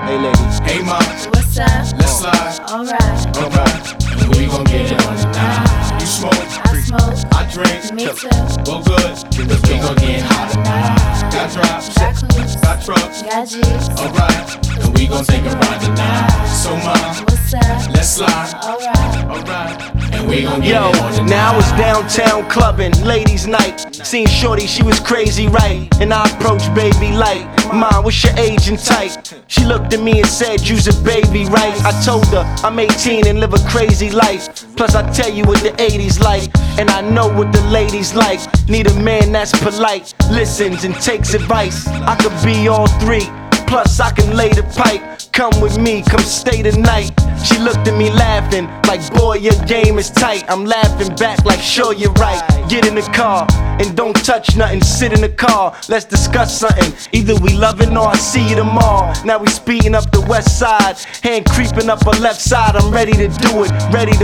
Hey ladies. Hey ma, What's up? let's slide. Alright. Alright, and we gon' get it on tonight. You smoke, I smoke. I drink. Me too. Well good, cause we gon' get hot tonight. Got drops, Got coops. got trucks. Got G's. Alright, and we gon' take a ride tonight. So ma, What's up? let's slide. Alright. Alright, and we gon' get Yo, it on tonight. now I was downtown clubbing, ladies' night. Seen shorty, she was crazy, right? And I approached baby like, Mom, what's your age and type? She looked at me and said, you's a baby, right? I told her, I'm 18 and live a crazy life. Plus I tell you what the 80s like, and I know what the ladies like. Need a man that's polite, listens and takes advice. I could be all three, plus I can lay the pipe. Come with me, come stay the night. She looked at me laughing, like boy your game is tight. I'm laughing back like sure you're right. Get in the car and don't touch nothing, sit in the car, let's discuss something. Either we loving or I see you tomorrow. Now we speeding up the west side, hand creeping up her left side. I'm ready to do it,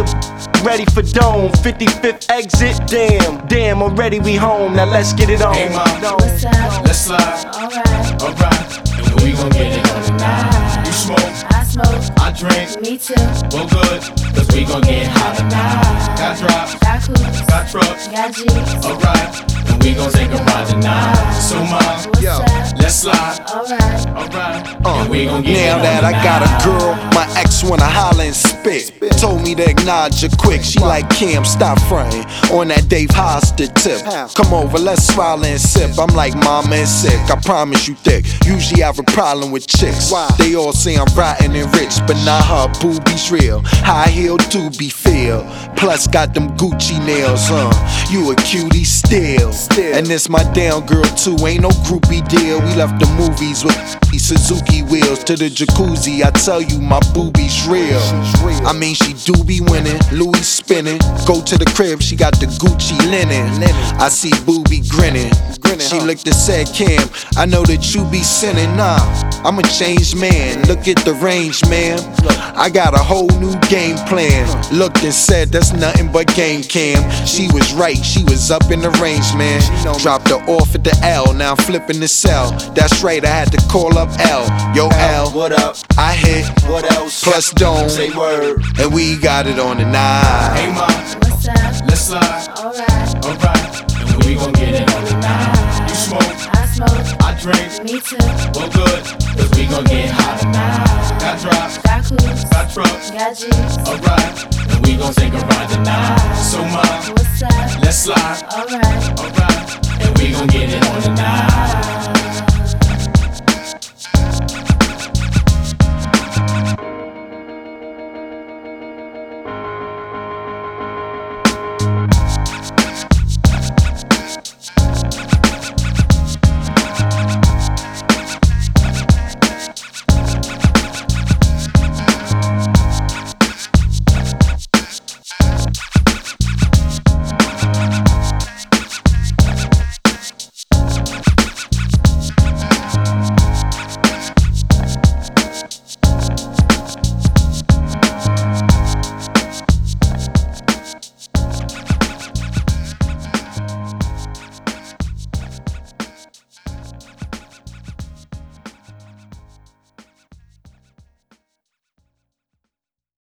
ready for dome. 55th exit, damn, already we home. Now let's get it on. Hey ma, What's up? let's slide. Alright. Alright, and we gon' get it on tonight. You smoke, I smoke. I drink. Me too. Well good, cause we gon' get hot tonight. Got drops, Got coops. got trucks. Got G's. Alright, and we gon' take a ride tonight. So ma, What's up? let's slide. Alright. Alright, and we gon' get Now it that on I got a tonight. girl, my ex wanna holler and spit. Told me to acknowledge her quick. She like, Cam, stop frontin' on that Dave Hoster tip. Come over, let's swallow and sip. I'm like, mama and sick, I promise you thick. Usually I have a problem with chicks. They all say I'm rotten and rich, but nah, her boobies real. High heel doobie feel. Plus got them Gucci nails, You a cutie still. And this my down girl too, ain't no groupie deal. We left the movies with Suzuki wheels to the jacuzzi. I tell you, my boobies real. I mean, she do be winning, Louis spinning. Go to the crib, she got the Gucci linen. I see Boobie grinning. She looked and said, Cam, I know that you be sinning. Nah, I'm a changed man. Look at the range, man. I got a whole new game plan. Looked and said, that's nothing but game, Cam. She was right, she was up in the range, man. Dropped her off at the L, now I'm flipping the cell. That's right, I had to call up L. Yo, L, What up? I hit, What else? plus dome, Say word. and we got it on the night. Hey ma, What's up? let's slide. Alright. Alright, and we gon' get it on tonight. You smoke, I smoke. I drink. Me too. Well good, cause we gon' get hot tonight. Got drops, Got coops. got trucks. Got G's. Alright, and we gon' take a ride tonight. So ma, What's up? let's slide. Alright. Alright, and we gon' get it on tonight.